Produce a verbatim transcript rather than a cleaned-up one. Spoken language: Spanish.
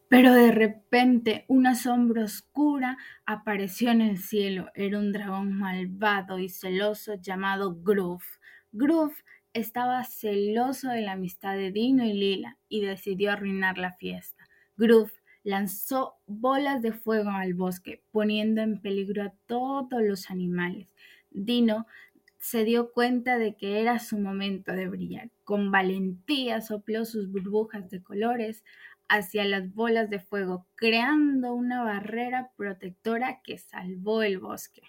Pero de repente una sombra oscura apareció en el cielo. Era un dragón malvado y celoso llamado Gruf. Gruf estaba celoso de la amistad de Dino y Lila y decidió arruinar la fiesta. Gruf lanzó bolas de fuego al bosque, poniendo en peligro a todos los animales. Dino se dio cuenta de que era su momento de brillar. Con valentía sopló sus burbujas de colores hacia las bolas de fuego, creando una barrera protectora que salvó el bosque.